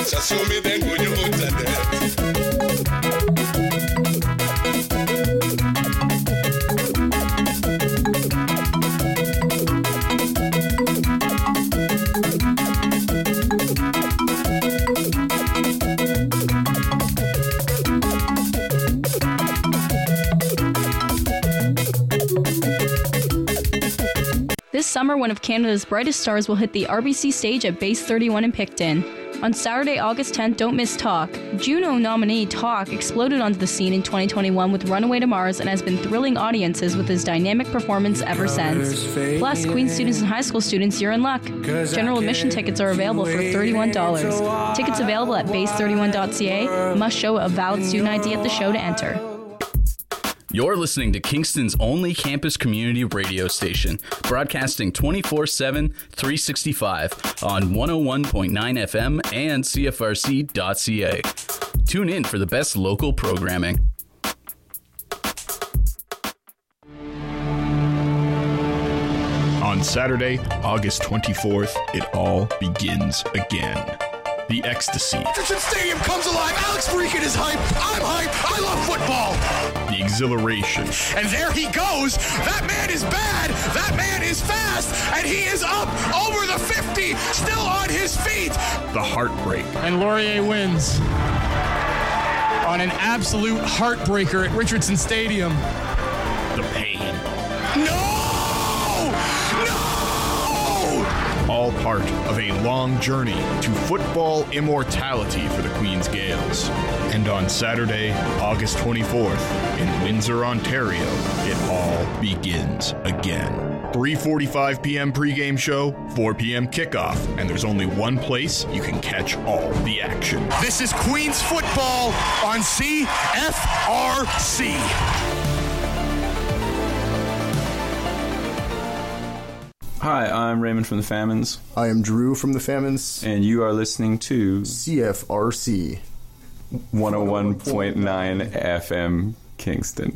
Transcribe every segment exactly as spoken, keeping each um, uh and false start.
Assume then when you This summer, one of Canada's brightest stars will hit the R B C stage at Base thirty-one in Picton. On Saturday, August tenth, don't miss Talk. Juno nominee Talk exploded onto the scene in twenty twenty-one with Runaway to Mars and has been thrilling audiences with his dynamic performance ever since. Plus, Queen's students and high school students, you're in luck. General admission tickets are available for thirty-one dollars. Tickets available at base thirty-one dot c a. Must show a valid student I D at the show to enter. You're listening to Kingston's only campus community radio station, broadcasting twenty-four seven, three sixty-five on one oh one point nine F M and C F R C dot C A. Tune in for the best local programming. On Saturday, August twenty-fourth, it all begins again. The ecstasy. Richardson Stadium comes alive. Alex Freakin is hype. I'm hype. I love football. The exhilaration. And there he goes. That man is bad. That man is fast. And he is up over the fifty, still on his feet. The heartbreak. And Laurier wins on an absolute heartbreaker at Richardson Stadium. The pain. No! All part of a long journey to football immortality for the Queen's Gales. And on Saturday, August twenty-fourth, in Windsor, Ontario, it all begins again. three forty-five p.m. pregame show, four p.m. kickoff, and there's only one place you can catch all the action. This is Queen's football on C F R C. Hi, I'm Raymond from the Famines. I am Drew from the Famines. And you are listening to C F R C one oh one point nine F M Kingston.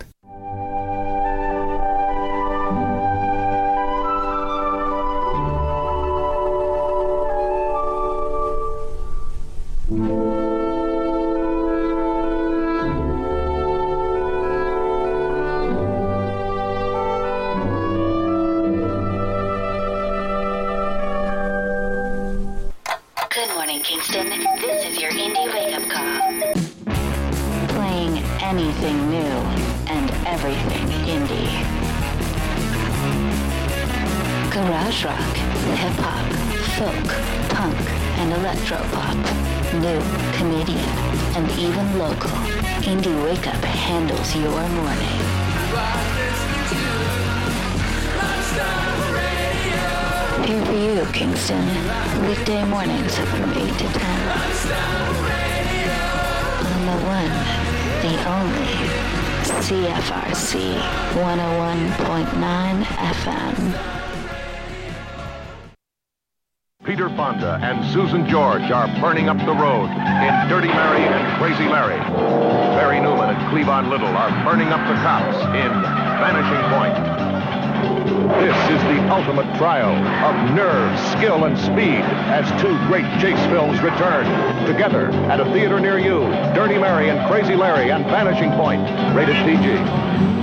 Kingston, this is your indie wake-up call. Playing anything new and everything indie. Garage rock, hip-hop, folk, punk, and electro-pop. New, Canadian, and even local. Indie Wake-Up handles your morning. Here for you, Kingston. Weekday mornings from eight to ten. On the one, the only, C F R C one oh one point nine F M. Peter Fonda and Susan George are burning up the road in Dirty Mary and Crazy Larry. Barry Newman and Cleavon Little are burning up the cops in Vanishing Point. This is the ultimate trial of nerve, skill, and speed as two great chase films return together at a theater near you. Dirty Mary and Crazy Larry and Vanishing Point. Rated P G.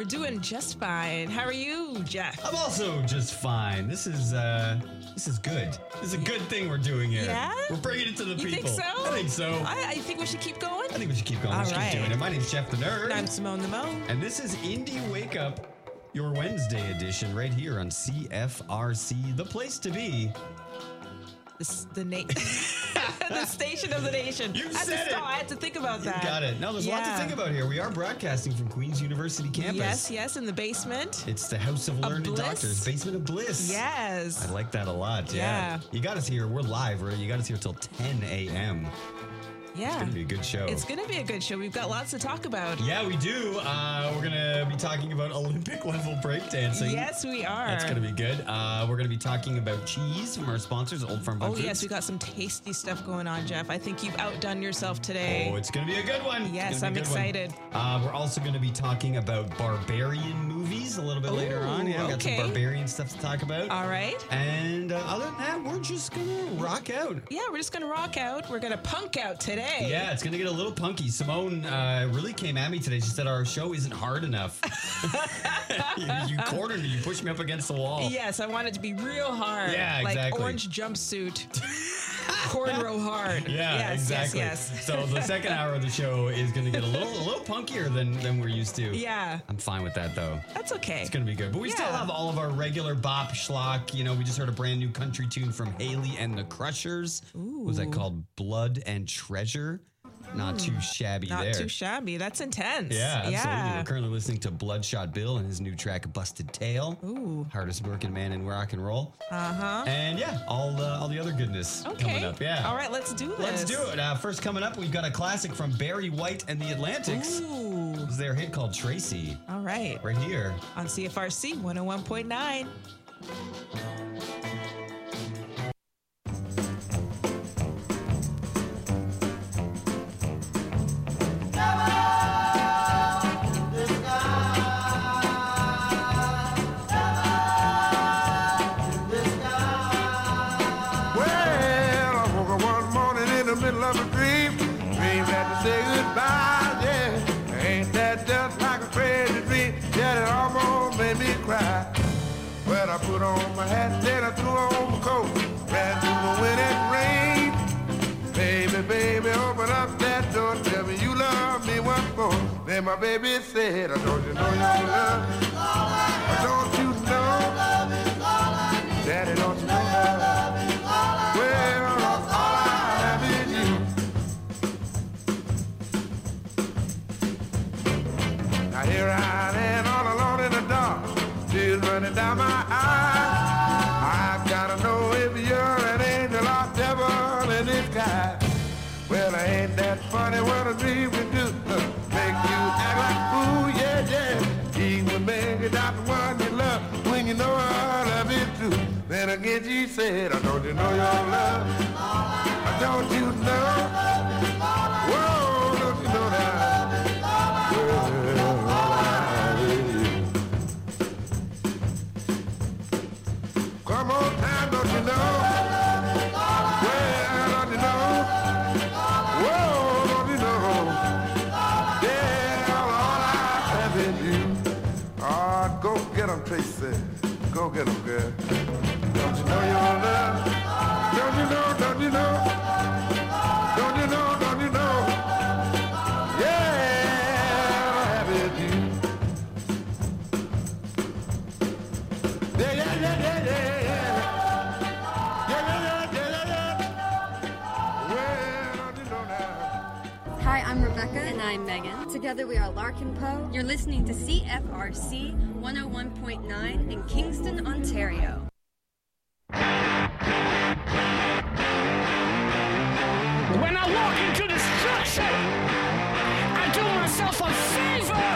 We're doing just fine. How are you, Jeff? I'm also just fine. This is uh, this is good. This is a good thing we're doing here. Yeah? We're bringing it to the You people. think so? I think so. I, I think we should keep going. I think we should keep going. All Let's right. keep doing it. My name's Jeff the Nerd. And I'm Simone the Mo. And this is Indie Wake Up, your Wednesday edition, right here on C F R C, the place to be. The, the, na- the station of the nation. You I had said to it. stop. I had to think about that. You got it. No, there's yeah. a lot to think about here. We are broadcasting from Queen's University campus. Yes, yes, in the basement. It's the House of Learned Bliss? Doctors, Basement of Bliss. Yes. I like that a lot. Yeah. Yeah. You got us here. We're live, right? You got us here till ten a.m. Yeah. It's going to be a good show. It's going to be a good show. We've got lots to talk about. Yeah, we do. Uh, we're going to be talking about Olympic level breakdancing. Yes, we are. That's going to be good. Uh, we're going to be talking about cheese from our sponsors, Old Farm Fun Oh, Foods. yes, we got some tasty stuff going on, Jeff. I think you've outdone yourself today. Oh, it's going to be a good one. Yes, It's gonna I'm be a good one. excited. Uh, we're also going to be talking about barbarian movies a little bit Ooh, later on. Yeah, we got okay. some barbarian stuff to talk about. All right. And uh, other than that, we're just going to rock out. Yeah, we're just going to rock out. We're going to punk out today. Yeah, it's going to get a little punky. Simone uh, really came at me today. She said our show isn't hard enough. you, you cornered me. You pushed me up against the wall. Yes, I want it to be real hard. Yeah, like exactly. orange jumpsuit. Cornrow hard. Yeah, yes, exactly. Yes, yes. So the second hour of the show is going to get a little, a little punkier than than we're used to. Yeah. I'm fine with that though. That's okay. It's going to be good. But we Yeah. still have all of our regular bop schlock. You know, we just heard a brand new country tune from Haley and the Crushers. Ooh. What was that called? Blood and Treasure. Not too shabby Not there. too shabby. That's intense. Yeah, absolutely. Yeah. We're currently listening to Bloodshot Bill and his new track "Busted Tail." Ooh. Hardest working man in rock and roll. Uh huh. And yeah, all uh, all the other goodness Okay. coming up. Yeah. All right, let's do this. Let's do it. Uh, first coming up, we've got a classic from Barry White and the Atlantics. Ooh. It was their hit called Tracy. All right. Right here. On C F R C one oh one point nine. Well, I woke up one morning in the middle of a dream. Dreamed that to say goodbye, yeah. Ain't that just like a crazy dream? Yeah, it almost made me cry. Well, I put on my hat, then I threw on my coat. Ran through the wind and rain. Baby, baby, open up that door. Tell me you love me once more. Then my baby said, I don't you know you love me? Don't you know? Daddy, don't you know? Well, all I have is you. Now here I am all alone in the dark, tears running down my eyes. I've gotta know if you're an angel or devil in disguise. Well, ain't that funny what a dream can do? Make you act like a fool, yeah, yeah. Even make it out the one you love when you know I love it too. Then again she said, I don't you know your love? I don't you know? Whoa, don't you know that? Well, all I is you. Come on time, don't you know? Well, don't you know? Whoa, don't you know? Yeah, all I have is you. Ah, go get 'em, Tracy. Go get 'em, girl. Don't you know your love? Don't you know, don't you know? Don't you know, don't you know? Yeah, I have it you. Yeah, yeah, yeah, yeah, yeah, yeah. Yeah, yeah, yeah, yeah, yeah, yeah. Well, don't you know now? Hi, I'm Rebecca. And I'm Megan. Together we are Larkin Poe. You're listening to C F R C one oh one point nine in Kingston, Ontario. When I walk into destruction, I do myself a favor,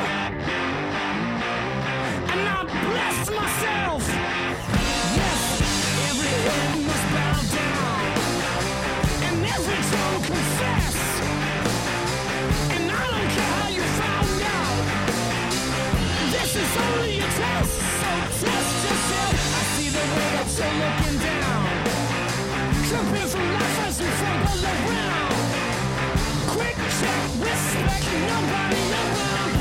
and I bless myself. Yes, every head must bow down, and every tongue confess. And I don't care how you found out, this is only a test, so test yourself. I see the way that you're looking down, jumping from life as we fall around. Quick check, respect, nobody around.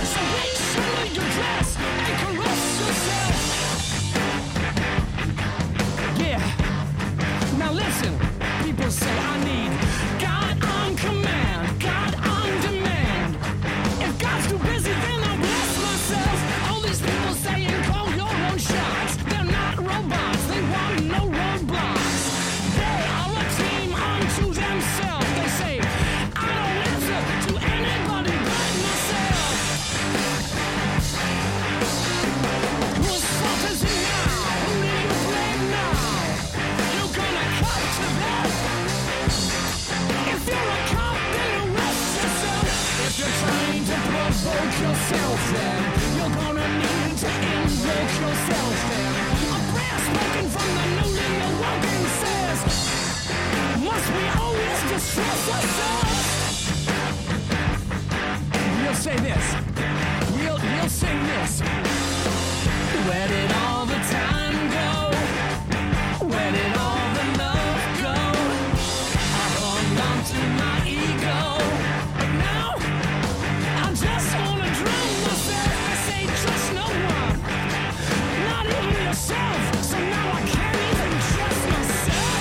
We'll say this. We'll, we'll sing this. Where did all the time go? Where did all the love go? I hung on to my ego, but now I just wanna drown myself. I say trust no one, not even yourself. So now I can't even trust myself.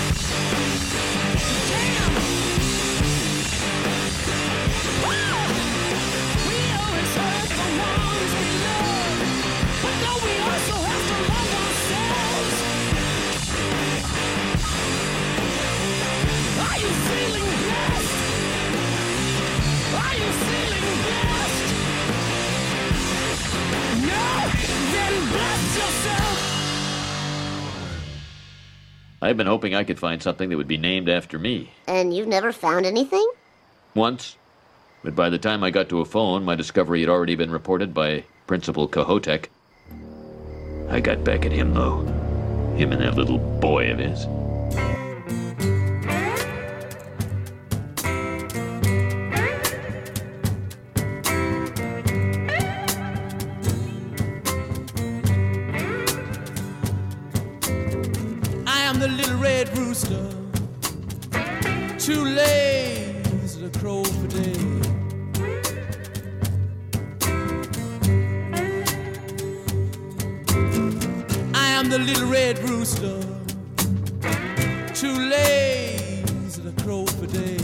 Damn. Wow. We always hurt the ones we love, but don't we also have to love ourselves? Are you feeling blessed? Are you feeling blessed? No? Then bless yourself. I've been hoping I could find something that would be named after me. And you've never found anything? Once. But by the time I got to a phone, my discovery had already been reported by Principal Kohoutek. I got back at him, though. Him and that little boy of his. I am the little red rooster, too lazy to crow for day. I am the little red rooster, too lazy to crow for day.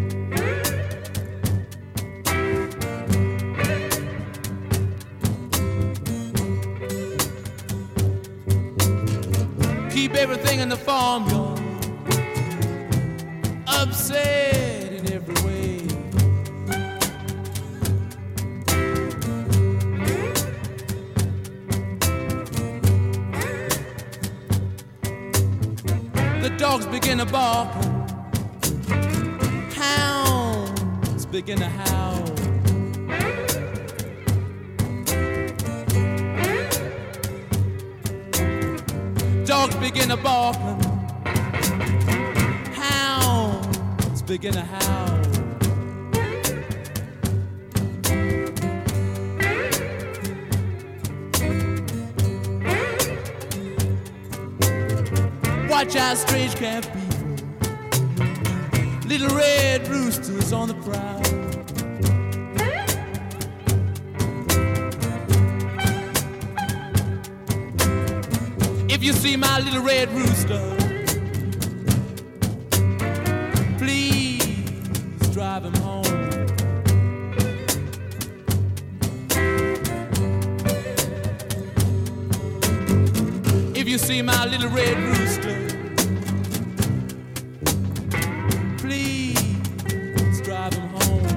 Keep everything in the farmyard upset in every way. The dogs begin to bark, hounds begin to howl. Dogs begin to bark, hounds begin to howl. Watch out, strange camp people, little red roosters on the prowl. If you see my little red rooster, please drive him home. If you see my little red rooster, please drive him home.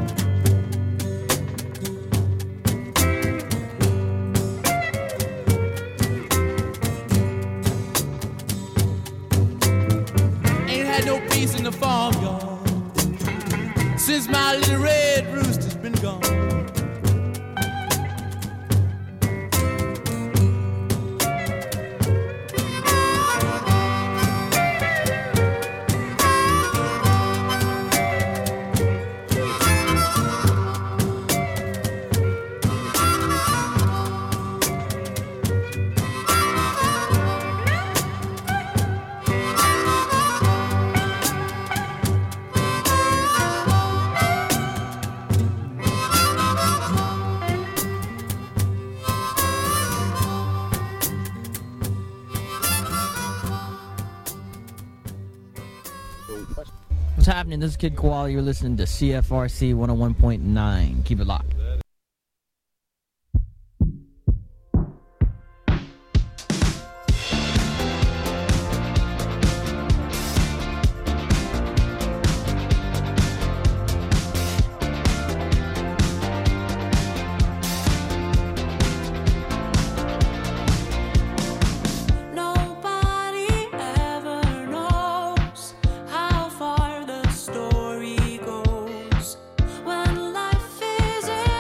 No peace in the farmyard since my little red rooster's been gone. What's happening? This is Kid Koala. You're listening to C F R C one oh one point nine. Keep it locked. Nobody ever knows how far the story goes when life is in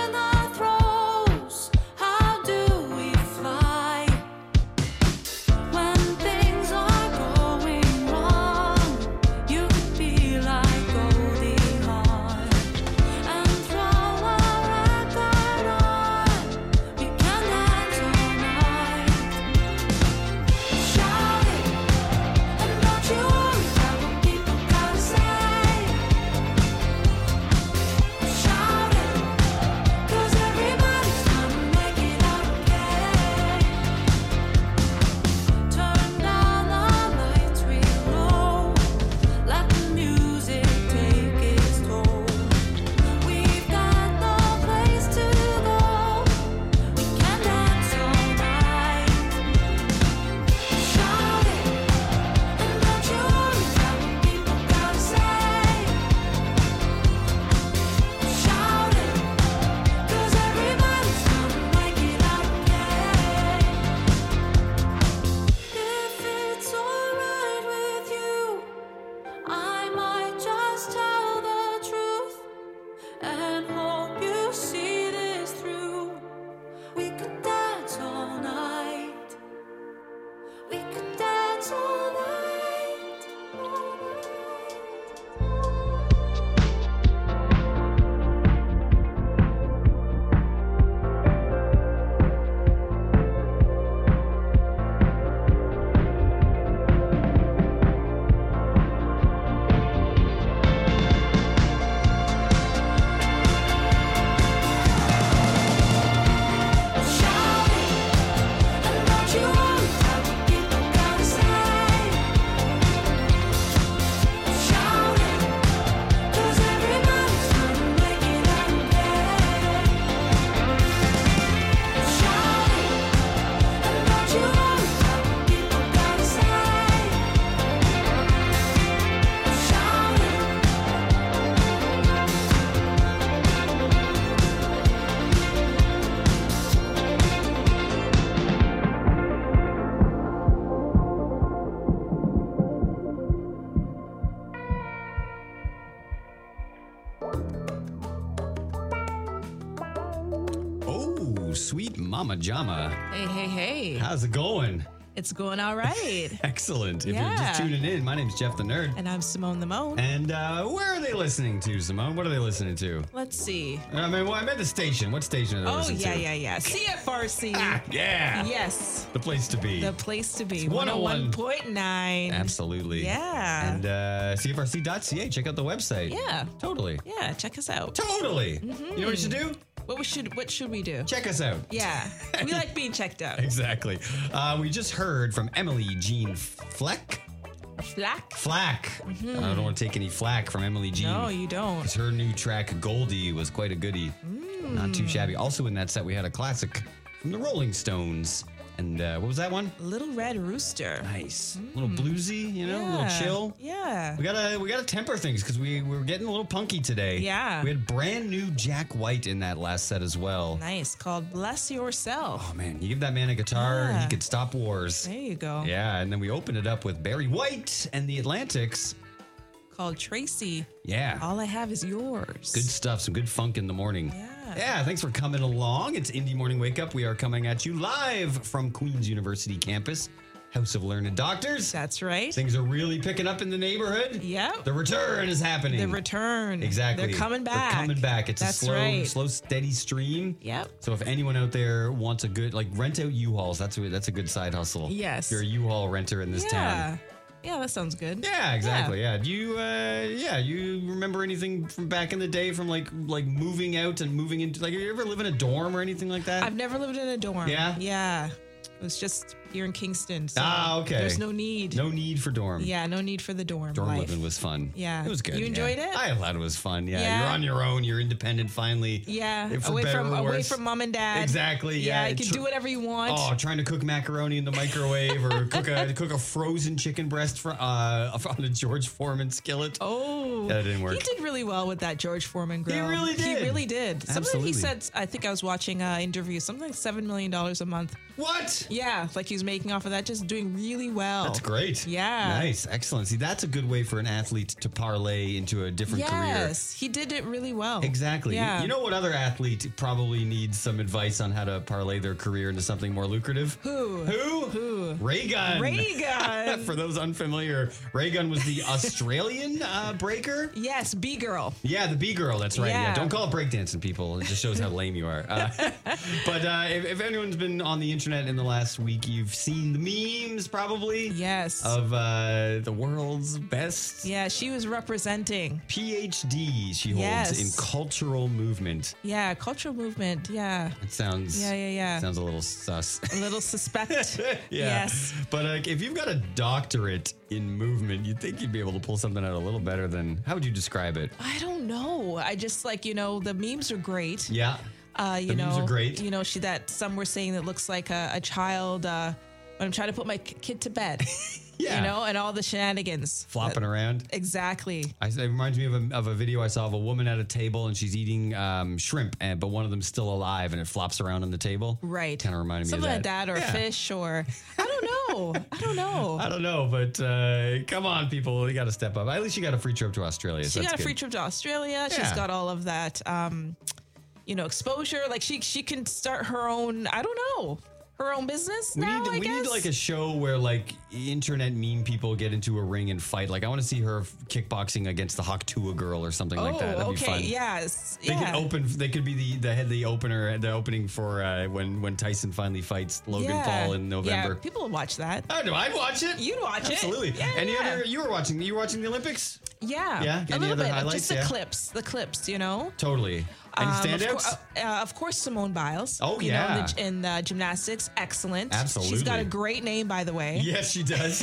Mama Jama. Hey, hey, hey. How's it going? It's going all right. Excellent. If Yeah. you're just tuning in, my name's Jeff the Nerd. And I'm Simone the Moan. And uh, where are they listening to, Simone? What are they listening to? Let's see. I mean, well, I meant the station. What station are they Oh, listening yeah, to? yeah, yeah. C F R C. Yeah. Yes. The place to be. The place to be. It's one oh one point nine. Absolutely. Yeah. And uh, C F R C dot C A. Check out the website. Yeah. Totally. Yeah, check us out. Totally. Mhm. You know what you should do? What we should what should we do? Check us out. Yeah. We like being checked out. Exactly. Uh, we just heard from Emily Jean Fleck. Flack? Flack. Mhm. I don't want to take any flack from Emily Jean. No, you don't. Because her new track, Goldie, was quite a goodie. Not too shabby. Also in that set, we had a classic from the Rolling Stones. And uh, what was that one? Little Red Rooster. Nice. A little bluesy, you know, a little Yeah. chill. Yeah. We gotta we gotta temper things because we we're getting a little punky today. Yeah. We had brand new Jack White in that last set as well. Nice. Called Bless Yourself. Oh man, you give that man a guitar and Yeah. he could stop wars. There you go. Yeah, and then we opened it up with Barry White and the Atlantics. Called Tracy. Yeah. All I have is yours. Good stuff. Some good funk in the morning. Yeah. Yeah, thanks for coming along. It's Indie Morning Wake Up. We are coming at you live from Queen's University campus, House of Learned Doctors. That's right. Things are really picking up in the neighborhood. Yep. The return is happening. The return. Exactly. They're coming back. They're coming back. It's That's a slow, right. slow, steady stream. Yep. So if anyone out there wants a good, like, rent out U-Hauls, that's a, that's a good side hustle. Yes. If you're a U-Haul renter in this yeah. town. Yeah, that sounds good. Yeah, exactly. Yeah. Do you, uh, yeah, you remember anything from back in the day from like, like moving out and moving into, like, you ever live in a dorm or anything like that? I've never lived in a dorm. Yeah? Yeah. It was just here in Kingston. So ah, okay. There's no need. No need for dorm. Yeah, no need for the dorm. Dorm life. living was fun. Yeah. It was good. You enjoyed yeah. it? I thought it was fun. Yeah. Yeah. You're on your own. You're independent finally. Yeah. For away better from or away worse. from mom and dad. Exactly. Yeah. Yeah, you can Tr- do whatever you want. Oh, trying to cook macaroni in the microwave or cook a cook a frozen chicken breast for, uh, on a George Foreman skillet. Oh. That didn't work. He did really well with that George Foreman grill. He really did. He really did. Something Absolutely. he said, I think I was watching an interview, something like seven million dollars a month. What? Yeah, like he was making off of that, just doing really well. That's great. Yeah. Nice. Excellent. See, that's a good way for an athlete to parlay into a different career. Yes, he did it really well. Exactly. Yeah. You know what other athlete probably needs some advice on how to parlay their career into something more lucrative? Who? Who? Who? Ray Gun. Ray Gun. For those unfamiliar, Ray Gun was the Australian uh, breaker. Yes, B girl. Yeah, the B girl. That's right. Yeah. Yeah. Don't call it breakdancing, people. It just shows how lame you are. Uh, but uh, if, if anyone's been on the internet in the last week, you've seen the memes probably. Yes. Of uh, the world's best. Yeah, she was representing. P H D she holds Yes. in cultural movement. Yeah, cultural movement. Yeah. It sounds. Yeah, yeah, yeah. Sounds a little sus. A little suspect. Yeah. Yes. But uh, if you've got a doctorate in movement, you'd think you'd be able to pull something out a little better than. How would you describe it? I don't know. I just like, you know, the memes are great. Yeah. Uh, you The know, memes are great. You know, she that some were saying that looks like a, a child uh, when I'm trying to put my k- kid to bed. Yeah. You know, and all the shenanigans. Flopping That- around. Exactly. I, it reminds me of a, of a video I saw of a woman at a table and she's eating um, shrimp, and but one of them's still alive and it flops around on the table. Right. Kind of reminded me Something of like that. that, or Yeah. fish, or I don't know. I don't know. I don't know, but uh, come on, people, you got to step up. At least you got a free trip to Australia. She so that's got a good. free trip to Australia. She's Yeah. got all of that, um, you know, exposure. Like she she can start her own. I don't know. Her own business We now, need I we guess. need like a show where like internet meme people get into a ring and fight. Like I want to see her kickboxing against the Haktua girl or something oh, like that. That'd okay, be fun. yes, They yeah. could open. They could be the the head the opener the opening for uh, when when Tyson finally fights Logan yeah. Paul in November. Yeah, people would watch that. I know. I'd watch it. You'd watch Absolutely. it. Yeah, Any yeah. other? You were watching. You were watching the Olympics. Yeah, Yeah? a Any little other bit. highlights? Just the Yeah. clips, the clips. You know. Totally. Any Um, standouts? Of, cour- uh, uh, of course, Simone Biles. Oh, you yeah. know, in, the, in uh, gymnastics, excellent. Absolutely. She's got a great name, by the way. Yes, she does.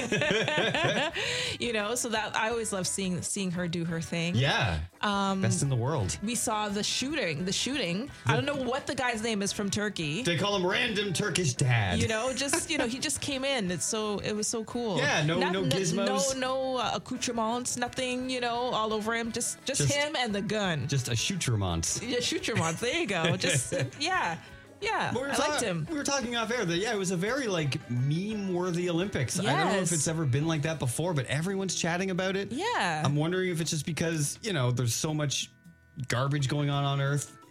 You know, so that I always love seeing seeing her do her thing. Yeah. Um, Best in the world. We saw the shooting. The shooting. I don't know what the guy's name is from Turkey. They call him random Turkish dad. You know, just you know, he just came in. It's so it was so cool. Yeah, no- no n- gizmos? no no uh, accoutrements, nothing. You know, all over him. Just just, Just- him and the gun. Just a shootermont. Yeah, accoutrements. There you go. Just yeah, yeah. We were I ta- liked him. We were talking off air that yeah, it was a very like meme-worthy Olympics. I don't know if Yes. it's ever been like that before, but everyone's chatting about it. Yeah. I'm wondering if it's just because you know there's so much garbage going on on Earth.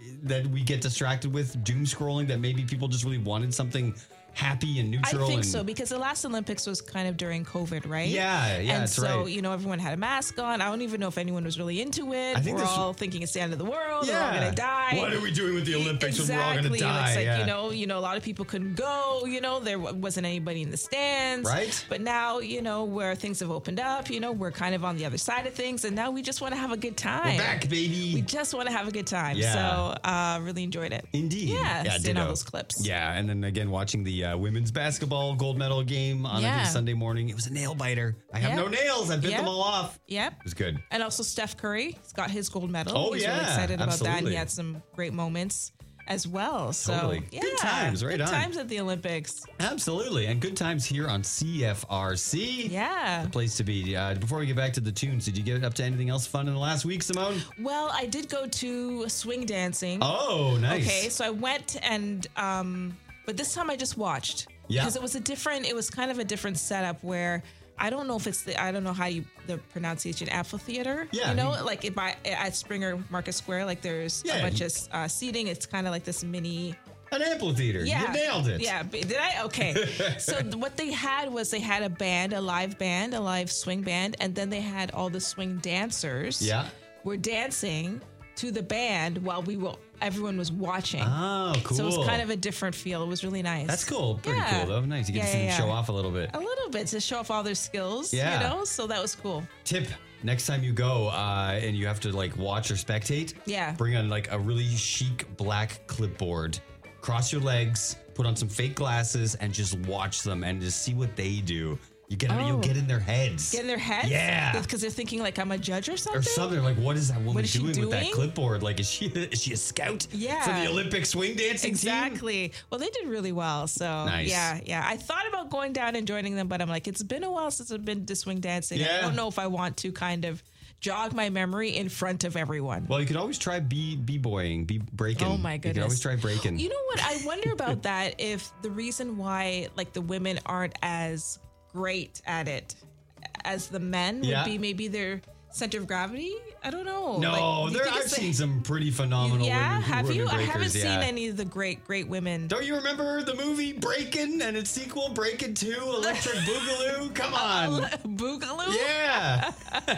that we get distracted with doom scrolling, that maybe people just really wanted something happy and neutral? I think and, so, because the last Olympics was kind of during COVID, right? Yeah, yeah, and that's so, right. you know, everyone had a mask on. I don't even know if anyone was really into it. I think we're this- all thinking it's the end of the world. Yeah. We're all gonna die. What are we doing with the Olympics when we're all exactly. gonna die? It's like, Yeah. you know, you know, a lot of people couldn't go. You know, there w- wasn't anybody in the stands. Right. But now, you know, where things have opened up, you know, we're kind of on the other side of things, and now we just want to have a good time. We're back, baby. We just want to have a good time. Yeah. So, uh, really enjoyed it. Indeed. Yeah. Seeing all ditto. those clips. Yeah, and then again, watching the uh, women's basketball gold medal game on I Yeah. think Sunday morning. It was a nail biter. I have Yep. no nails. I bit Yep. them all off. Yep. It was good. And also Steph Curry, he's got his gold medal. Oh, He's yeah, really excited about that. And absolutely. he had some great moments as well. So Totally. yeah, Good times, right good on. times at the Olympics. Absolutely. And good times here on C F R C. Yeah. The place to be. Uh, before we get back to the tunes, did you get up to anything else fun in the last week, Simone? Well, I did go to swing dancing. Oh, nice. Okay, so I went and um but this time I just watched. Yeah. Because it was a different it was kind of a different setup where I don't know if it's the I don't know how you the pronunciation amphitheater. Yeah, You know, you- like it by at Springer Market Square, like there's Yeah. a bunch of uh, seating. It's kind of like this mini An amphitheater. Yeah. You nailed it. Yeah. b- Did I? Okay. So th- what they had was they had a band, a live band, a live swing band, and then they had all the swing dancers. Yeah. Were dancing to the band while we were everyone was watching. Oh, cool. So it was kind of a different feel. It was really nice. That's cool. Pretty Yeah. cool, though. Nice. You get Yeah, to see yeah, them show yeah. off a little bit. A little bit to show off all their skills. Yeah. You know. So that was cool. Tip: next time you go uh, and you have to like watch or spectate, Yeah. bring on like a really chic black clipboard, cross your legs, put on some fake glasses, and just watch them and just see what they do. You get Oh. you'll get in their heads. Get in their heads. Yeah. Because they're thinking like I'm a judge or something. Or something like, what is that woman What is she doing, with that doing? clipboard? Like, is she is she a scout? Yeah. For the Olympic swing dancing team? Exactly. Well, they did really well. So Nice. yeah, yeah. I thought about going down and joining them, but I'm like, it's been a while since I've been to swing dancing. I Yeah. don't know if I want to kind of jog my memory in front of everyone. Well, you could always try b b boying, b breaking. Oh my You goodness. could always try breaking. You know what? I wonder about that. If the reason why like the women aren't as great at it as the men Yeah. would be maybe their center of gravity. I don't know. no, Like, do you there think I've it's the- seen some pretty phenomenal Yeah, women. have women you? I breakers, haven't yeah. seen any of the great, great women. Don't you remember the movie Breakin' and its sequel, Breakin' two, Electric Boogaloo? Come on. Boogaloo? Yeah.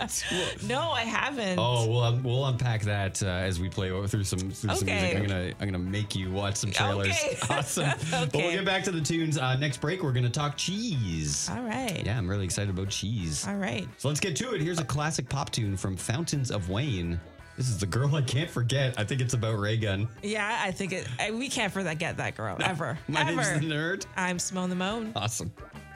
No, I haven't. Oh, we'll um, we'll unpack that uh, as we play through some through some Okay. music. I'm gonna I'm gonna make you watch some trailers. Okay. Awesome. But we'll Okay. get back to the tunes. Uh, next break, we're gonna talk cheese. All right. Yeah, I'm really excited about cheese. All right. So let's get to it. Here's a classic pop tune from Fountains of Wayne. This is The Girl I Can't Forget. I think it's about Ray Gun. Yeah, I think it. I, we can't forget that girl ever. My ever. name's The Nerd. I'm Simone the Moan. Awesome.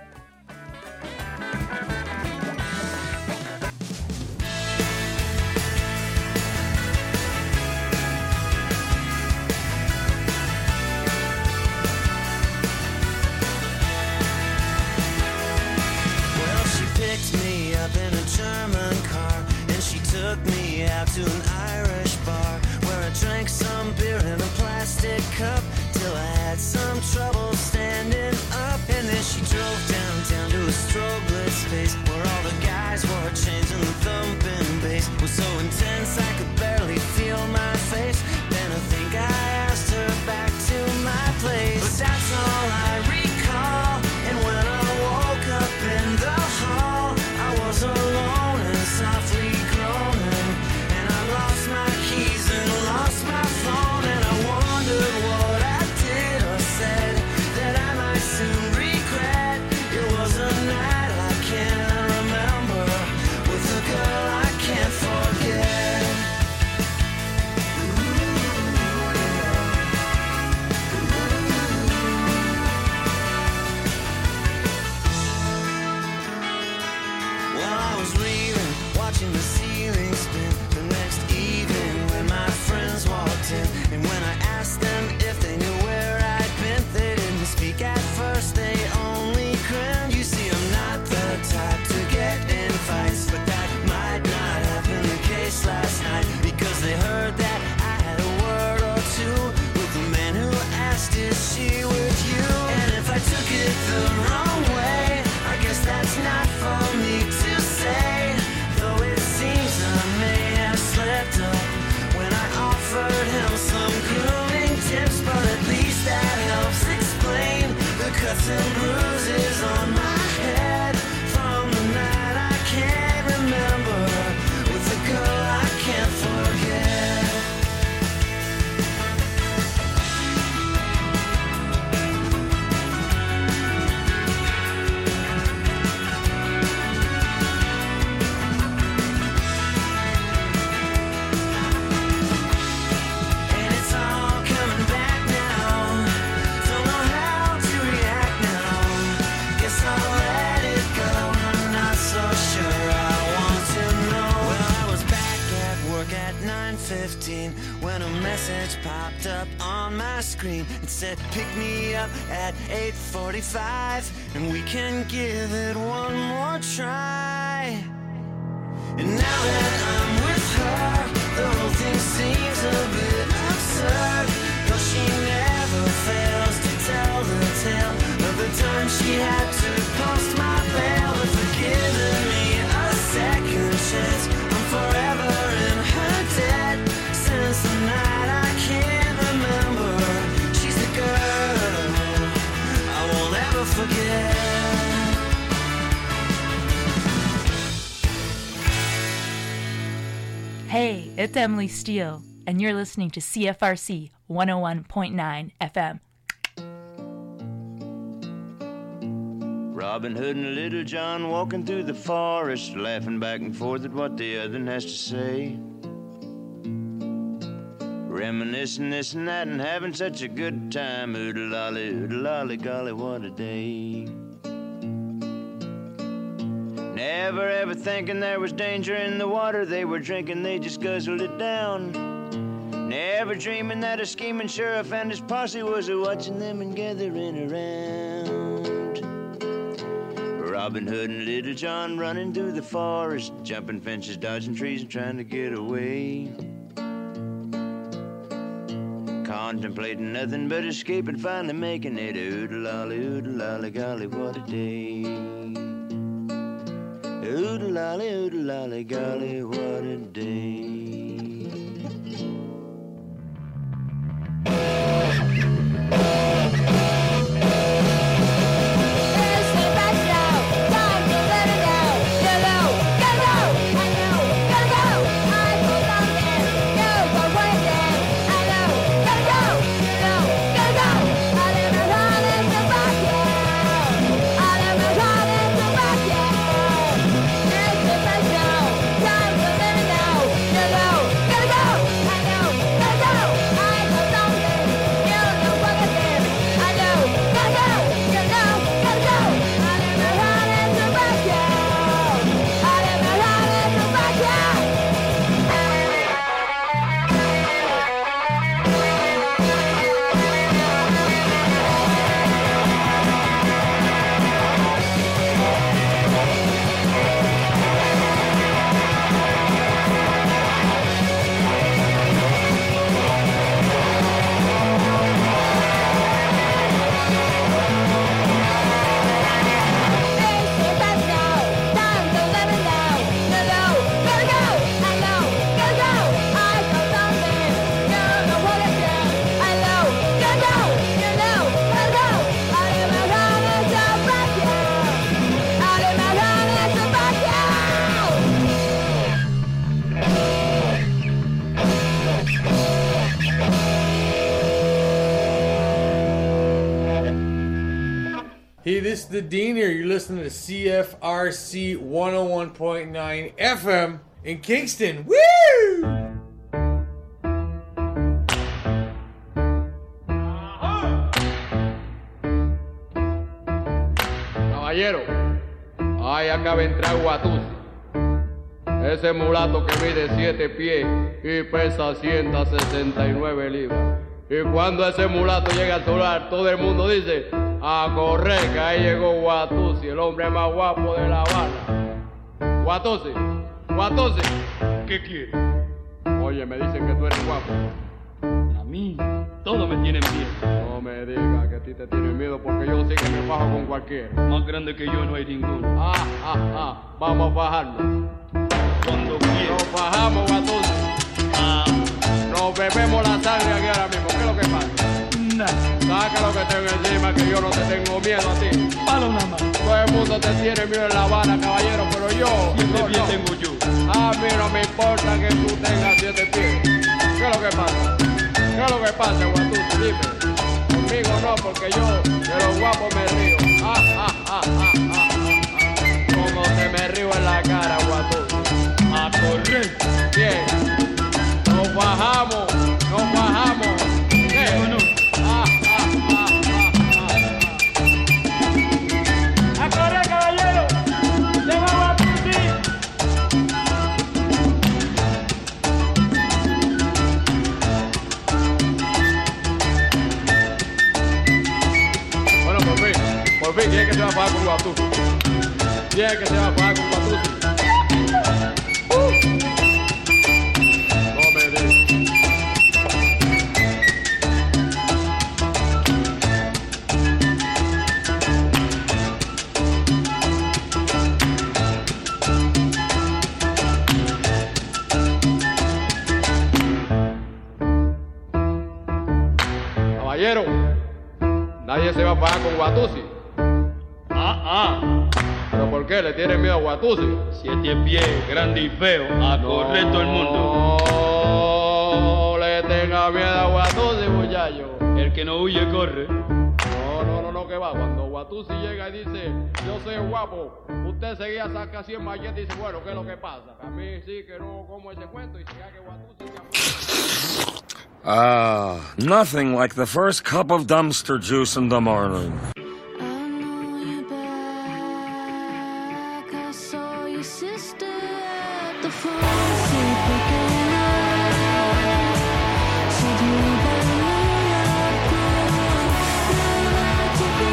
Well, she picked me up in a German car and she took me out to an Irish bar where I drank some beer in a plastic cup till I had some trouble standing up. And then she drove downtown to a strobe-lit space where all the guys wore chains and the thumping bass was so intense I could barely feel my face. Then I think I asked her back to my place, but that's all I recall. And when I woke up in the hall, I was alone and softly groaning. And I lost my keys and lost my phone. And I wondered what I did or said that I might soon regret. It was a night I can't remember with a girl I can't forget. cuts and bruises on my head from the night I can't remember with a girl I can't forget. And it's all coming back now. Don't know how to react now. Guess I'll let it go. I'm not so sure I want to know. Well, I was back at work at nine fifteen when a message popped up on my screen. It said pick me up at eight forty-five and we can give it one more try. And now that I'm with her, the whole thing seems a bit absurd. Though she never fails to tell the tale of the time she had to post my bail. But for giving me a second chance, I'm forever in her debt. Since the night I can't remember, she's the girl I won't ever forget. Hey, it's Emily Steele, and you're listening to C F R C one oh one point nine F M. Robin Hood and Little John walking through the forest, laughing back and forth at what the other has to say. Reminiscing this and that and having such a good time. Oodle lolly, oodle lolly, golly, what a day. Never ever thinking there was danger in the water they were drinking, they just guzzled it down. Never dreaming that a scheming sheriff and his posse was a-watching them and gathering around. Robin Hood and Little John running through the forest, jumping fences, dodging trees and trying to get away. Contemplating nothing but escape and finally making it. Oodle lolly, oodle lolly, golly, what a day. Oodle lolly, oodle lolly, golly, what a day. Hey, this is the Dean here. You're listening to C F R C one oh one point nine F M in Kingston. Woo! Caballero, ahí acaba de entrar Guatusi. Ese mulato que mide siete pies y pesa ciento sesenta y nueve libras. Y cuando ese mulato llega al solar, todo el mundo dice: a correr, que ahí llegó Guatusi, el hombre más guapo de La Habana. Guatusi, Guatusi, ¿qué quieres? Oye, me dicen que tú eres guapo. A mí, todos me tienen miedo. No me digas que a ti te tienen miedo porque yo sé que me bajo con cualquiera. Más grande que yo no hay ninguno. Ah, ah, ah, vamos a bajarnos. Cuando quieras. Nos bajamos, Guatusi. Ah. Nos bebemos la sangre aquí ahora mismo. ¿Qué es lo que pasa? Nada. saca lo que tengo encima, que yo no te tengo miedo a ti. Palo nada más. Todo el mundo te tiene miedo en La Habana, caballero, pero yo... Siete no, pies no. tengo yo. A mí no me importa que tú tengas siete pies. ¿Qué es lo que pasa? ¿Qué es lo que pasa, Guatusi? Dime. Conmigo no, porque yo de los guapos me río. Ah, ah, ah, ah, ah, ah, ah. Como te me río en la cara, Guatusi. A correr. Bien. Nos bajamos, nos bajamos. Bien. Ah, ah, ah, ah, ah. A correr, caballero. Llega Guatusi. Bueno, por fin, por fin, ¿quién es que se va a pagar con Guatusi? ¿Quién es que se va a pagar con Guatusi? Uh. No me digas. Caballero, nadie se va a pagar con Guatusi. Ah, ah. ¿Pero por qué? ¿Le tiene miedo a Guatusi? Siete pies, grande y feo. A correr todo el mundo. No le tenga miedo a Guatusi, muchacho. El que no huye, corre. No, no, no, no, que va. Cuando Guatusi llega y dice, yo soy guapo, usted seguía saca cien malletas y dice, bueno, ¿qué es lo que pasa? A mí sí que no como ese cuento y siga que Guatusi... Ah, nothing like the first cup of dumpster juice in the morning. I saw your sister at the pharmacy picking up. Said you were better up to be.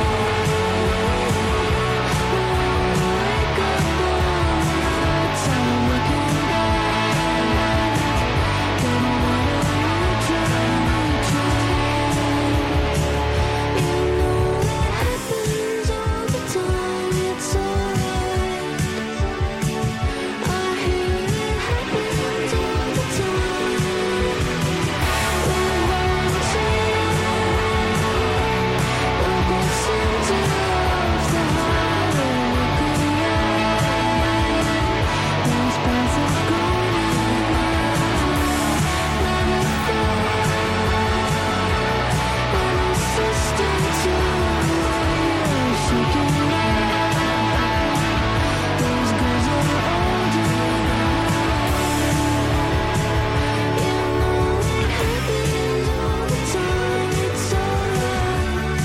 Wake up all the time looking back. Don't know what I'm trying to You know that happens all the time. It's alright. I hear it happens all the time. We're volunteering. Local center of the highway. Looking right. Those paths have gone in. Never felt an assistant to you. Shaking those girls are older You know it happens all the time. It's alright.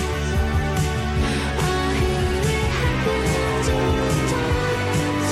I hear it happens all the time. It's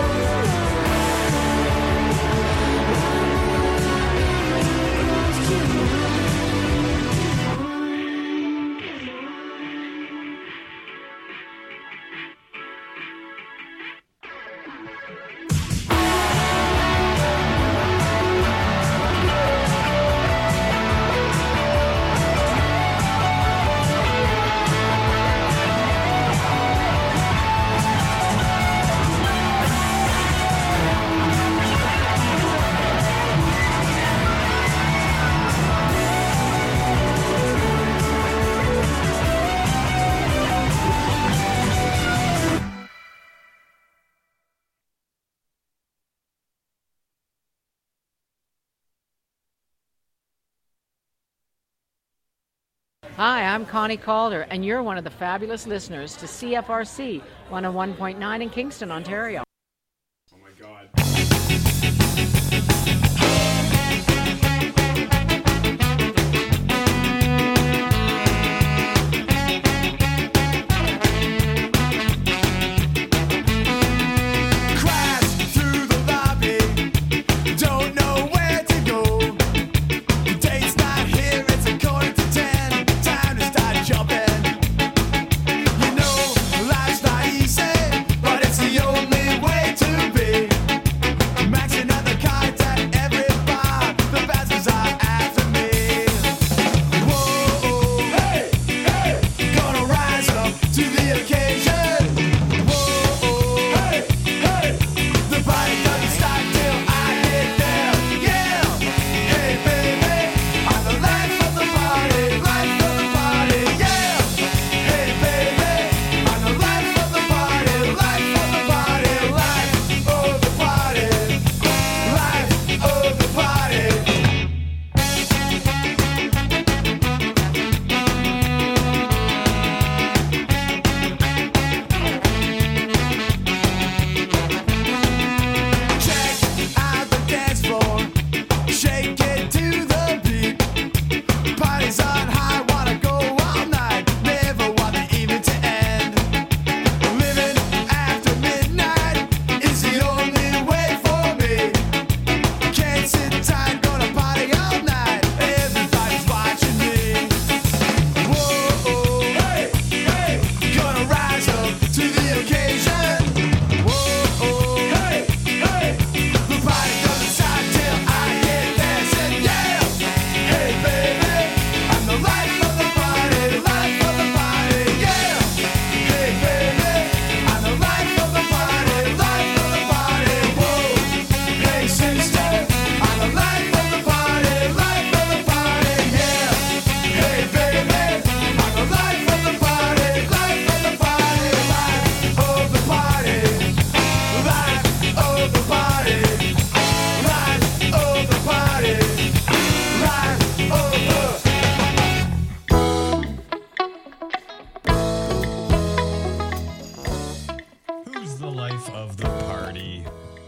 Hi, I'm Connie Calder, and you're one of the fabulous listeners to C F R C one oh one point nine in Kingston, Ontario. Crash through the lobby, don't know where to go. The date's not here, it's a quarter to ten. Time to start jumping. You know, life's not easy, but it's the only way. is the life of the party?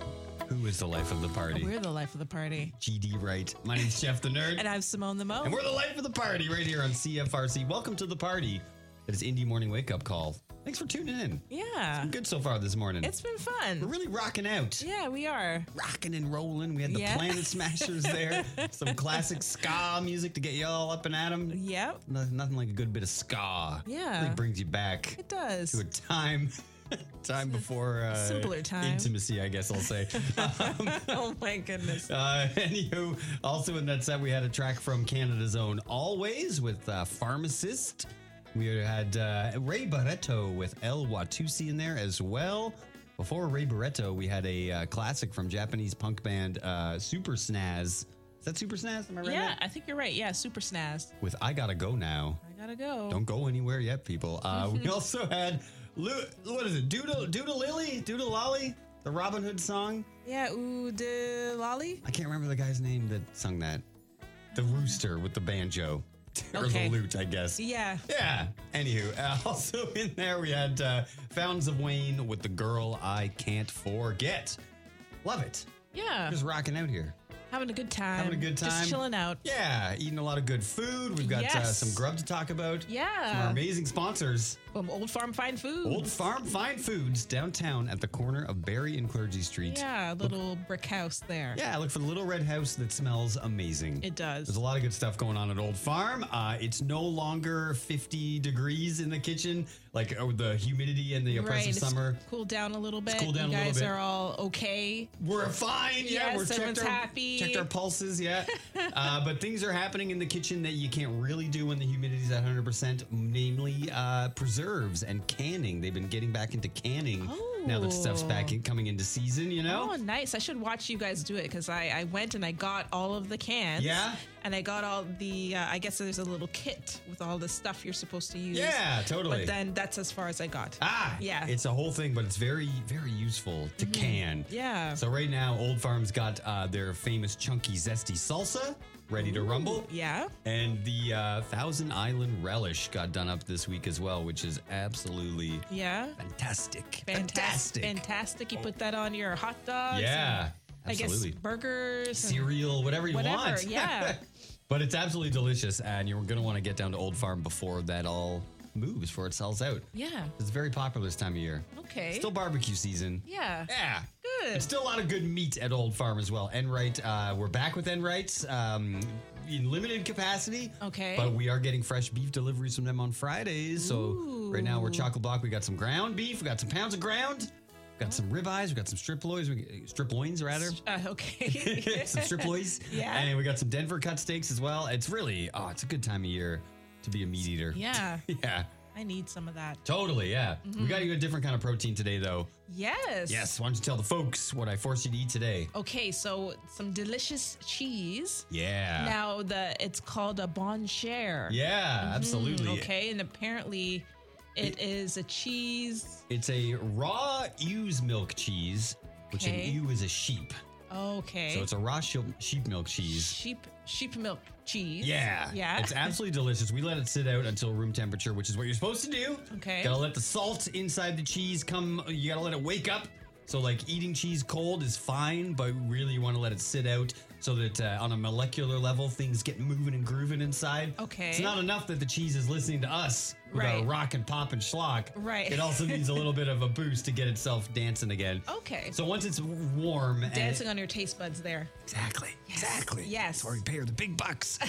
Who is the life of the party? We're the life of the party. G D Wright. My name's Jeff the Nerd. And I'm Simone the Mo. And we're the life of the party right here on C F R C. Welcome to the party. It is Indie Morning Wake Up Call. Thanks for tuning in. Yeah. It's been good so far this morning. It's been fun. We're really rocking out. Yeah, we are. Rocking and rolling. We had the Yeah. Planet Smashers there. Some classic ska music to get you all up and at 'em. Yep. Nothing, nothing like a good bit of ska. Yeah. Really brings you back. It does. To a time... time before uh, simpler time. Intimacy, I guess I'll say. Um, oh my goodness. Uh, anywho, also in that set, we had a track from Canada's own Always with uh, Pharmacist. We had uh, Ray Barretto with El Watusi in there as well. Before Ray Barretto, we had a uh, classic from Japanese punk band uh, Super Snaz. Is that Super Snaz? Am I right? Yeah, I think you're right. Yeah, Super Snaz. With I Gotta Go Now. I gotta go. Don't go anywhere yet, people. Uh, we also had, Lu- what is it? Doodle, Doodle Lily? Doodle Lolly? The Robin Hood song? Yeah, Ooh De Lolly? I can't remember the guy's name that sung that. The rooster with the banjo. Or Okay. the lute, I guess. Yeah. Yeah. Anywho, uh, also in there we had uh, Fountains of Wayne with The Girl I Can't Forget. Love it. Yeah. Just rocking out here. Having a good time. Having a good time. Just chilling out. Yeah, eating a lot of good food. We've got uh, Yes. some grub to talk about. Yeah. From our amazing sponsors. From Old Farm Fine Foods. Old Farm Fine Foods downtown at the corner of Barry and Clergy Street. Yeah, a little brick house there. Yeah, look for the little red house that smells amazing. It does. There's a lot of good stuff going on at Old Farm. Uh, it's no longer fifty degrees in the kitchen, like oh, the humidity and the oppressive Right, it's summer. cooled down a little bit. cooled down you a little guys bit. are all okay. We're fine. Yeah, Yes, we're checked everyone's our, happy. checked our pulses. Yeah, uh, but things are happening in the kitchen that you can't really do when the humidity's at one hundred percent. Namely, uh, preserves and canning. They've been getting back into canning now that stuff's back in, coming into season. You know. Oh, nice. I should watch you guys do it because I, I went and I got all of the cans. Yeah? And I got all the, uh, I guess there's a little kit with all the stuff you're supposed to use. Yeah, totally. But then that's as far as I got. Ah, yeah. It's a whole thing, but it's very, very useful to can. Yeah. So right now, Old Farm's got uh, their famous chunky zesty salsa ready to rumble. Yeah. And the uh, Thousand Island Relish got done up this week as well, which is absolutely Yeah. fantastic. Fantastic. Fantastic. You put that on your hot dogs. Yeah, and, absolutely. I guess burgers. and Cereal, whatever you whatever. want. Yeah. But it's absolutely delicious, and you're going to want to get down to Old Farm before that all moves, before it sells out. Yeah. It's very popular this time of year. Okay. Still barbecue season. Yeah. Yeah. Good. It's still a lot of good meat at Old Farm as well. Enright, uh, we're back with Enright um, in limited capacity. Okay. But we are getting fresh beef deliveries from them on Fridays. So right now we're chocolate block. We got some ground beef. We got some pounds of ground. We got some ribeyes. We got some strip loins. We, strip loins, rather. Uh, okay. some strip loins. Yeah. And we got some Denver cut steaks as well. It's really, oh, it's a good time of year to be a meat eater. Yeah. Yeah. I need some of that. Totally, yeah. Mhm. We got you a different kind of protein today, though. Yes. Yes. Why don't you tell the folks what I forced you to eat today? Okay, so some delicious cheese. Yeah. Now the it's called a bon cher. Yeah, Mhm, absolutely. Okay, and apparently it is a cheese. It's a raw ewe's milk cheese, which Okay. an ewe is a sheep. Okay. So it's a raw sheep, sheep milk cheese. sheep sheep milk cheese. Yeah. Yeah. It's absolutely delicious. We let it sit out until room temperature, which is what you're supposed to do. Okay. Gotta let the salt inside the cheese come. You gotta let it wake up. So, like, eating cheese cold is fine, but really you want to let it sit out so that uh, on a molecular level, things get moving and grooving inside. Okay. It's not enough that the cheese is listening to us with Right. our rock and pop and schlock. Right. It also needs a little bit of a boost to get itself dancing again. Okay. So once it's warm and Dancing on your taste buds there. Exactly. Exactly. Yes. That's where we pay her the big bucks.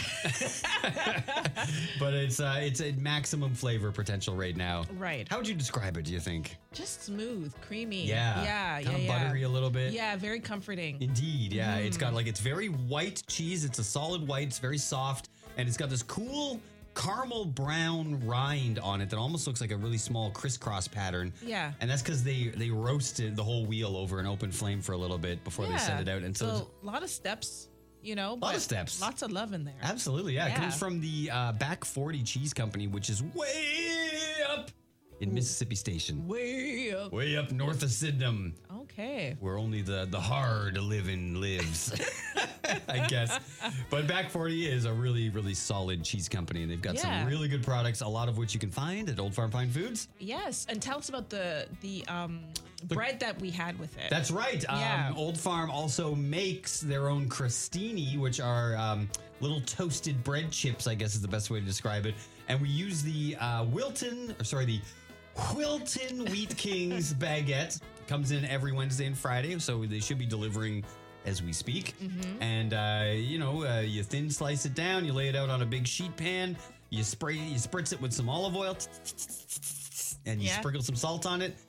But it's uh, it's a maximum flavor potential right now. Right. How would you describe it, do you think? Just smooth, creamy. Yeah. Yeah. Kinda yeah, yeah. buttery a little bit. Yeah, very comforting. Indeed, yeah. It's Mm. got like, it's very white cheese. It's a solid white. It's very soft. And it's got this cool caramel brown rind on it that almost looks like a really small crisscross pattern. Yeah. And that's because they, they roasted the whole wheel over an open flame for a little bit before they sent it out. And so, it's- so a lot of steps, you know. lot of but steps. Lots of love in there. Absolutely, yeah. It Yeah. comes from the uh, Back forty Cheese Company, which is way up in Mississippi Station. Way up. Way up north of Sydenham, Okay. where only the, the hard living lives. I guess. But Back forty is a really, really solid cheese company, and they've got Yeah. some really good products, a lot of which you can find at Old Farm Fine Foods. Yes, and tell us about the the um, bread that we had with it. That's right. Yeah. Um, Old Farm also makes their own crostini, which are um, little toasted bread chips, I guess is the best way to describe it. And we use the uh, Wilton, or sorry, the Wilton Wheat Kings baguette. Comes in every Wednesday and Friday, so they should be delivering as we speak. Mm-hmm. And uh, you know, uh, you thin slice it down, you lay it out on a big sheet pan, you spray, you spritz it with some olive oil, and you Yeah. sprinkle some salt on it.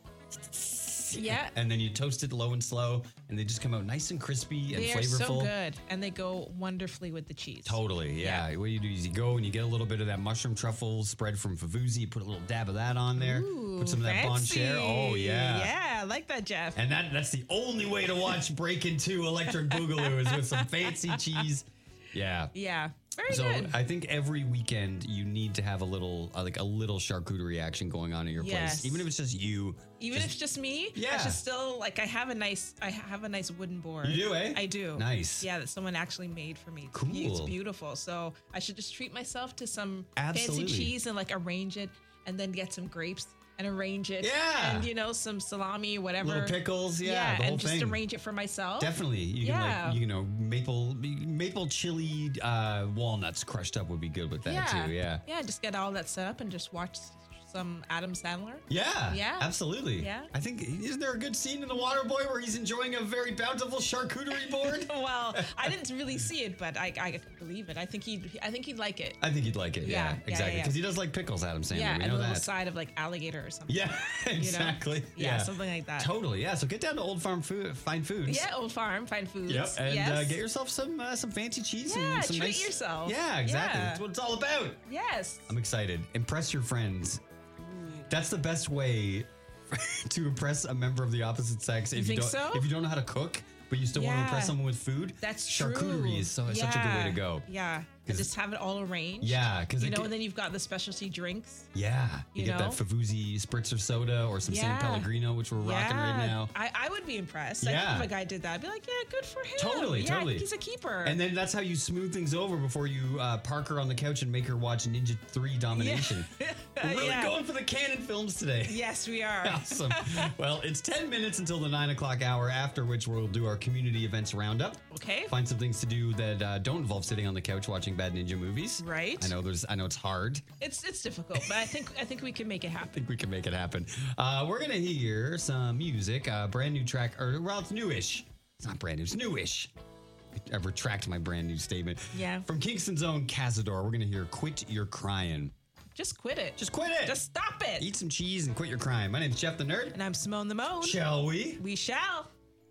Yeah. And then you toast it low and slow, and they just come out nice and crispy and They are flavorful. so good, and they go wonderfully with the cheese. Totally, yeah. What you do is you go and you get a little bit of that mushroom truffle spread from Favuzzi, you put a little dab of that on there, Ooh, put some of that fancy. Bonchère. Oh, yeah. Yeah, I like that, Jeff. And that that's the only way to watch Breakin' two Electric Boogaloo is with some fancy cheese. Yeah. Yeah, very so good. I think every weekend you need to have a little uh, like a little charcuterie action going on at your Yes. place, even if it's just you. Even if it's just me, Yeah. I should still like. I have a nice, I have a nice wooden board. You do, eh? I do. Nice. Yeah, that someone actually made for me. Cool. It's beautiful. So I should just treat myself to some Absolutely. fancy cheese and like arrange it, and then get some grapes and arrange it. Yeah. And you know some salami, whatever. Little pickles, yeah, Yeah, the whole and just thing. arrange it for myself. Definitely, you can Yeah. like you know maple maple chili uh, walnuts crushed up would be good with that yeah. too. Yeah. Yeah. Just get all that set up and just watch some Adam Sandler. Yeah, Yeah. absolutely. Yeah. I think, isn't there a good scene in The Waterboy where he's enjoying a very bountiful charcuterie board? Well, I didn't really see it, but I, I believe it. I think he'd, I think he'd like it. I think you'd like it. Yeah, Yeah, yeah, exactly. yeah, Because yeah. he does like pickles, Adam Sandler. Yeah, we and know a little that. side of like alligator or something. Yeah, you know? exactly. Yeah, something like that. Totally. Yeah. So get down to Old Farm Food, Fine Foods. Yeah, Old Farm, Fine Foods. Yep, and yes. uh, get yourself some uh, some fancy cheese Yeah, and some treat nice. yourself. Yeah, exactly. Yeah. That's what it's all about. Yes. I'm excited. Impress your friends. That's the best way to impress a member of the opposite sex. You if think you don't, so? if you don't know how to cook, but you still want to Yeah. impress someone with food, That's charcuterie true. is so, such a good way to Yeah. go. Yeah. And just have it all arranged. Yeah, 'cause you it know, get- and then you've got the specialty drinks. Yeah, you, You get that know? Favuzzi spritzer soda or some San Yeah. Pellegrino, which we're rocking right Yeah. now. I, I would be impressed. I Yeah. think if a guy did that, I'd be like, yeah, good for him. Totally, yeah, I totally. think he's a keeper. And then that's how you smooth things over before you uh, park her on the couch and make her watch Ninja three Domination. We're really Yeah. going for the Canon films today. Yes, we are. Awesome. Well, it's ten minutes until the nine o'clock hour, after which we'll do our community events roundup. Okay. Find some things to do that uh, don't involve sitting on the couch watching bad ninja movies. Right. I know there's. I know it's hard. It's it's difficult, but I think I think we can make it I happen. think we can make it happen. Uh, we're gonna hear some music, a brand new track, or well, it's newish. It's not brand new. It's newish. I retract my brand new statement. Yeah. From Kingston's own Cazador, we're gonna hear "Quit Your Crying." Just quit it. Just quit it. Just stop it. Eat some cheese and quit your crying. My name's Jeff the Nerd. And I'm Simone the Moan. Shall we? We shall.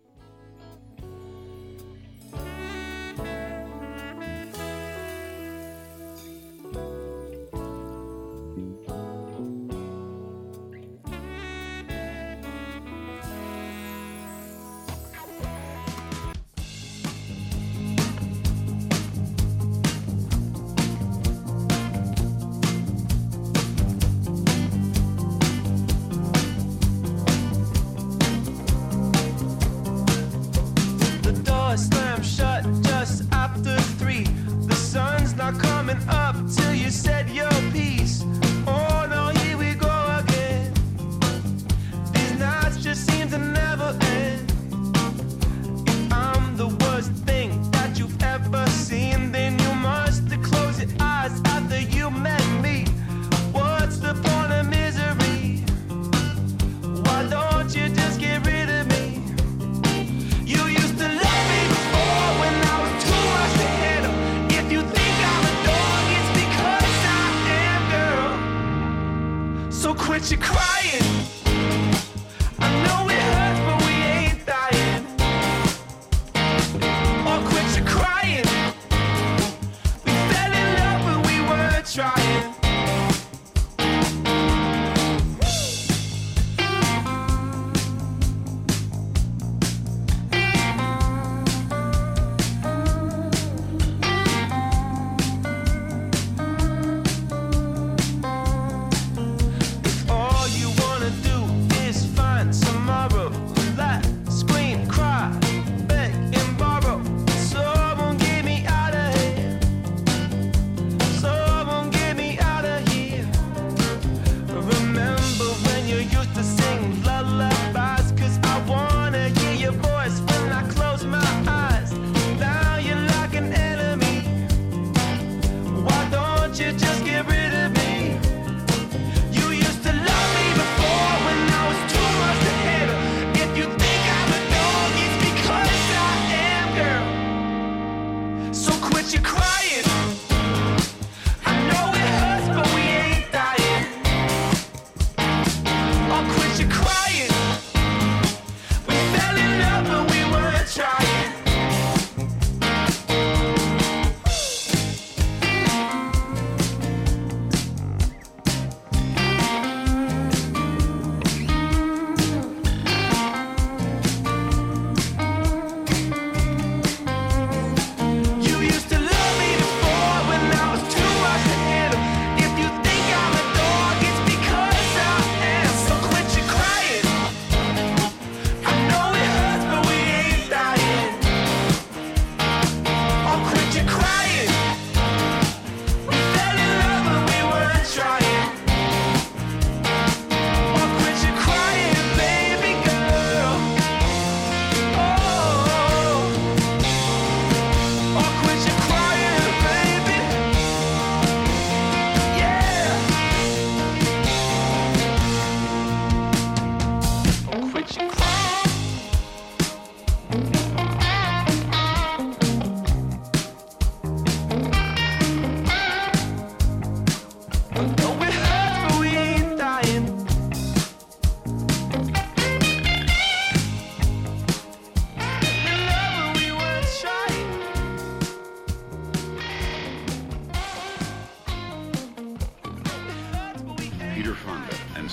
The door slammed shut just after three. The sun's not coming up till you said your piece. Oh no, here we go again. These nights just seem to never end. If I'm the worst thing that you've ever seen, then you must close your eyes after you met me. What's the point of misery? Why don't you just get rid of me? You used to love me before when I was too much to handle. If you think I'm a dog,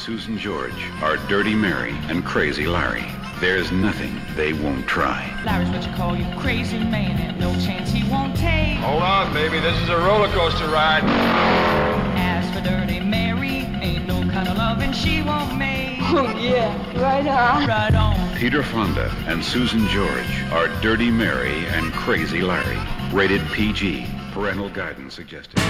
Susan George are Dirty Mary and Crazy Larry. There's nothing they won't try. Larry's what you call you crazy man, and no chance he won't take. Hold on, baby, this is a roller coaster ride. As for Dirty Mary, ain't no kind of loving she won't make. Oh yeah, right on. Right on. Peter Fonda and Susan George are Dirty Mary and Crazy Larry. Rated P G. Parental guidance suggested.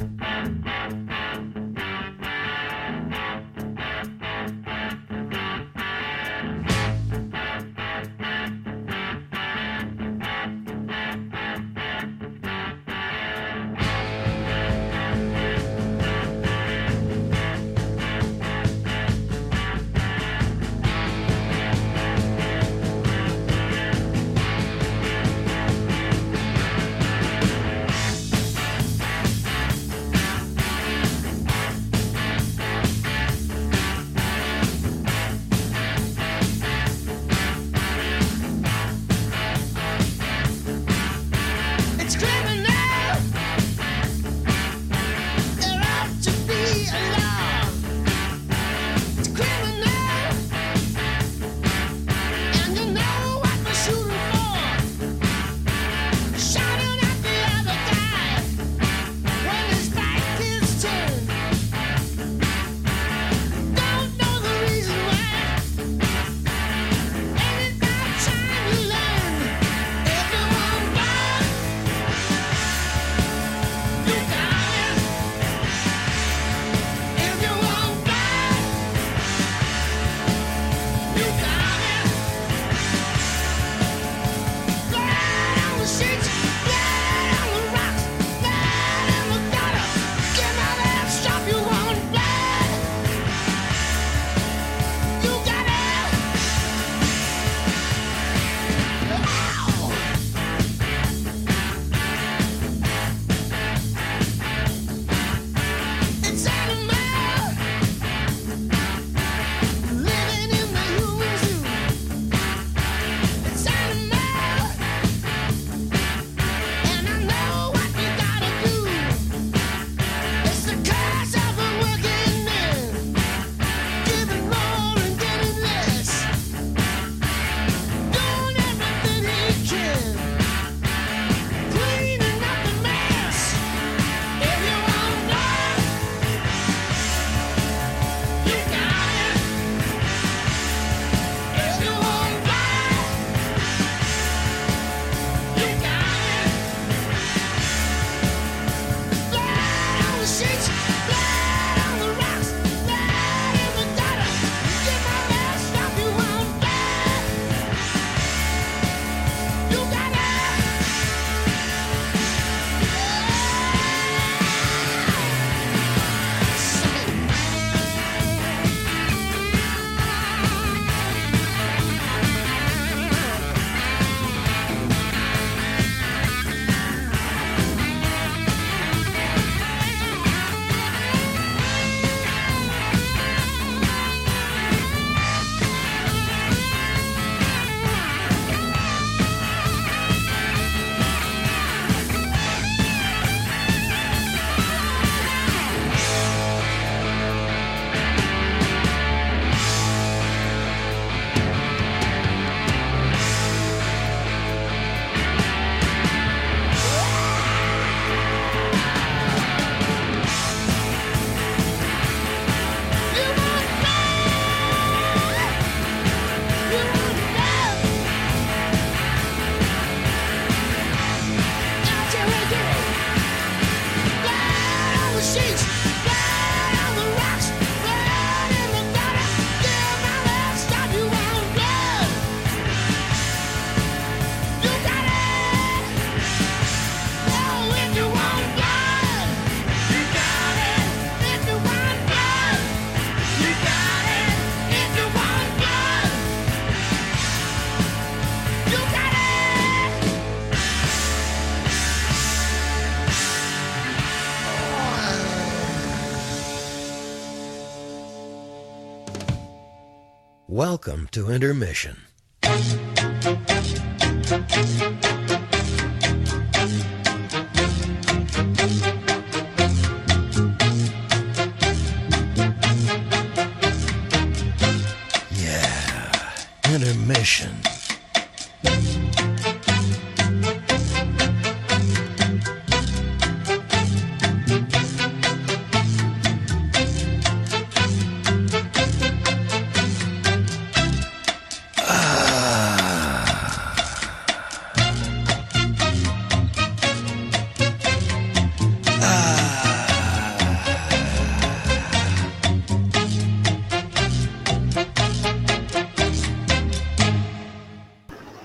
Welcome to Intermission.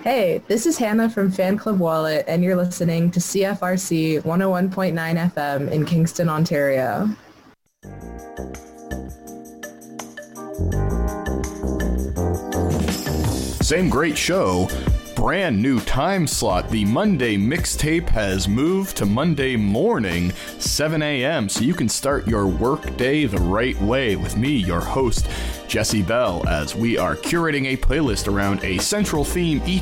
Hey, this is Hannah from Fan Club Wallet, and you're listening to C F R C one oh one point nine F M in Kingston, Ontario. Same great show, brand new time slot. The Monday mixtape has moved to Monday morning, seven a.m., so you can start your work day the right way with me, your host, Jesse Bell, as we are curating a playlist around a central theme each